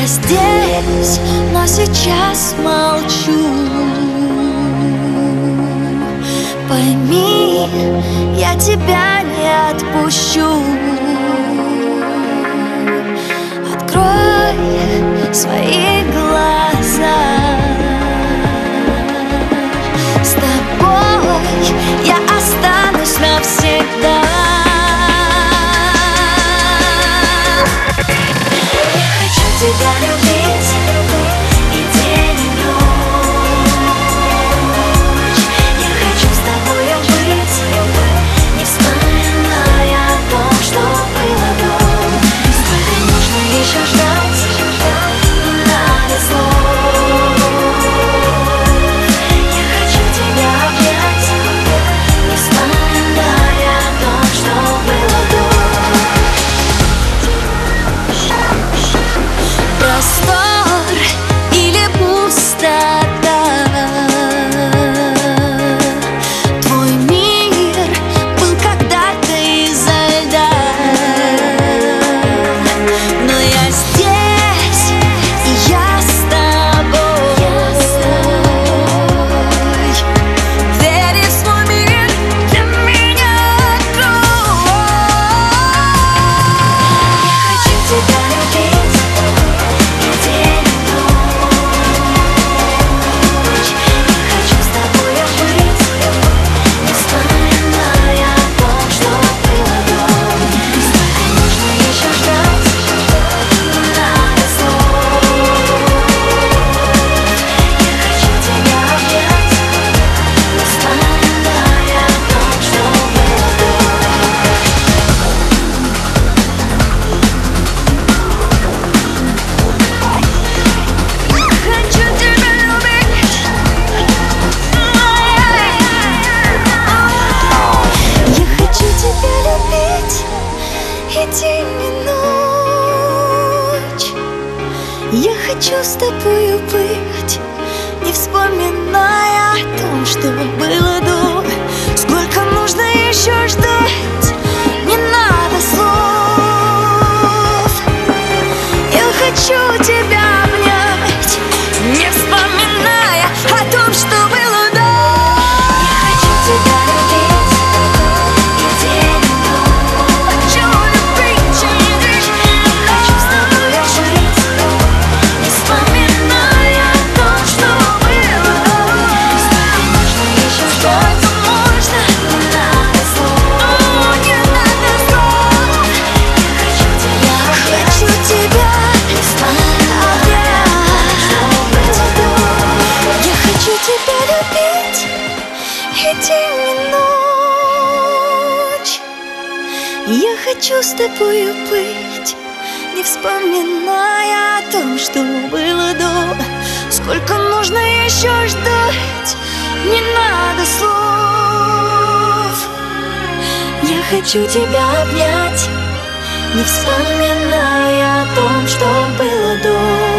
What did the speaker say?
здесь, но сейчас молчу. Пойми, я тебя не отпущу. Открой свои глаза. С тобой я останусь навсегда. Я хочу тебя любить и день, и ночь. Я хочу с тобою быть, не вспоминая о том, что было до. Сколько нужно еще ждать, не надо слов. Я хочу тебя обнять, не вспоминая о том, что было до. Простор или пустота, твой мир был когда-то изо льда. Но я здесь, и я с тобой. Двери в свой мир для меня открой. Я хочу тебя любить и день, и ночь. Я хочу с тобою быть, не вспоминая о том, что было до. Сколько нужно еще ждать, не надо слов. Я хочу тебя обнять, не вспоминая о том, что было до. Хочу тебя любить. Я хочу тебя любить и день, и ночь. Я хочу с тобою быть, не вспоминая о том, что было до. Сколько нужно еще ждать, не надо слов. Я хочу тебя обнять, не вспоминая о том, что было до. Я хочу тебя любить и день, и ночь. Хочу любить и день. Я хочу с тобой жить, не вспоминая о том, что было до. Сколько нужно еще ждать, можно, не надо слов. Не надо слов. Я хочу тебя обнять, не вспоминая о том, что было до. Я хочу тебя любить и день, и ночь. Я хочу с тобою быть, не вспоминая о том, что было до. Сколько нужно еще ждать, не надо слов. Я хочу тебя обнять, не вспоминая о том, что было до.